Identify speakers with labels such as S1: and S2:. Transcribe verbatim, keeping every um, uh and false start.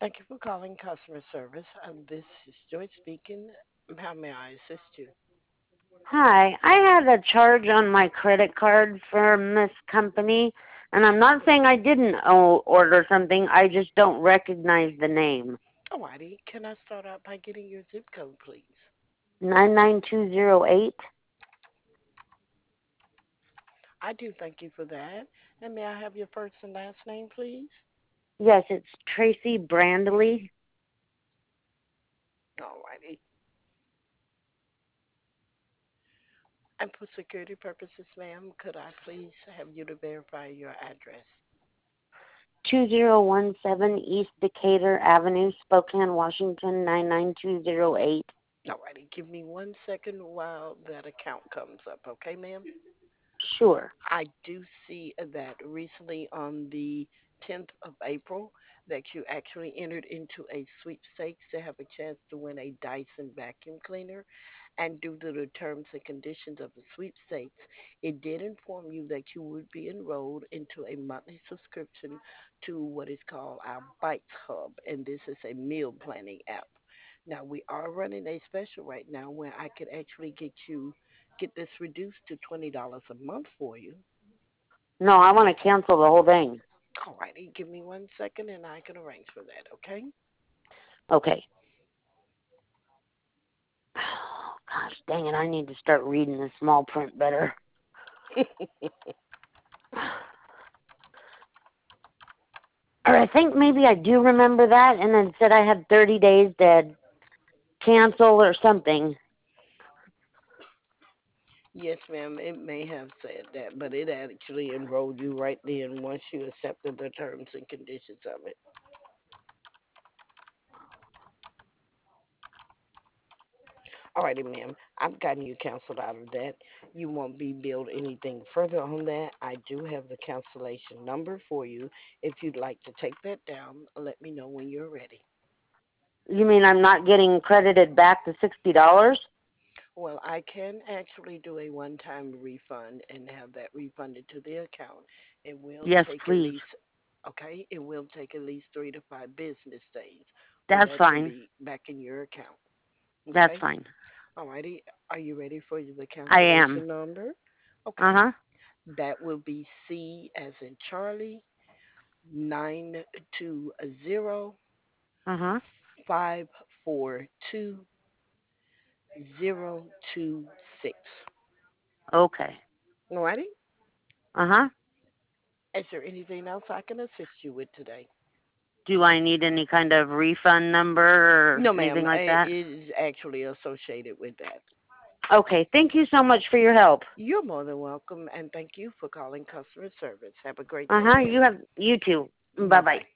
S1: Thank you for calling customer service. Um, this is Joy speaking. How may I assist you?
S2: Hi, I had a charge on my credit card from this company, and I'm not saying I didn't o- order something, I just don't recognize the name.
S1: Alrighty, can I start out by getting your zip code, please?
S2: nine nine two zero eight?
S1: I do thank you for that. And may I have your first and last name, please?
S2: Yes, it's Tracy Brandley.
S1: Alrighty. And for security purposes, ma'am, could I please have you to verify your address?
S2: two zero one seven East Decatur Avenue, Spokane, Washington, nine nine two zero eight.
S1: Alrighty, give me one second while that account comes up, okay, ma'am?
S2: Sure.
S1: I do see that recently on the tenth of April that you actually entered into a sweepstakes to have a chance to win a Dyson vacuum cleaner. And due to the terms and conditions of the sweepstakes, it did inform you that you would be enrolled into a monthly subscription to what is called our Bites Hub. And this is a meal planning app. Now, we are running a special right now where I could actually get you get this reduced to twenty dollars a month for you.
S2: No, I want to cancel the whole thing.
S1: All righty, give me one second and I can arrange for that, okay?
S2: Okay. Gosh dang it, I need to start reading the small print better. Or I think maybe I do remember that, and then said I had thirty days to cancel or something.
S1: Yes, ma'am, it may have said that, but it actually enrolled you right then once you accepted the terms and conditions of it. All righty, ma'am, I've gotten you canceled out of that. You won't be billed anything further on that. I do have the cancellation number for you. If you'd like to take that down, let me know when you're ready.
S2: You mean I'm not getting credited back the sixty dollars?
S1: Well, I can actually do a one time refund and have that refunded to the account. It will
S2: Yes,
S1: take at
S2: please.
S1: least, okay, it will take at least three to five business days for
S2: That's
S1: that to
S2: fine.
S1: be back in your account.
S2: That's
S1: Okay?
S2: fine.
S1: Alrighty. Are you ready for the
S2: I am.
S1: cancellation number?
S2: Uh
S1: Okay.
S2: huh.
S1: That will be C as in Charlie, nine two zero
S2: Uh huh.
S1: five four two zero two six.
S2: Okay.
S1: Alrighty?
S2: Uh huh.
S1: Is there anything else I can assist you with today?
S2: Do I need any kind of refund number or
S1: No,
S2: anything
S1: ma'am.
S2: like
S1: It
S2: that?
S1: is actually associated with that.
S2: Okay. Thank you so much for your help.
S1: You're more than welcome, and thank you for calling customer service. Have a great
S2: Uh
S1: day,
S2: huh.
S1: ma'am.
S2: You have you too.
S1: Bye
S2: Bye bye.
S1: bye.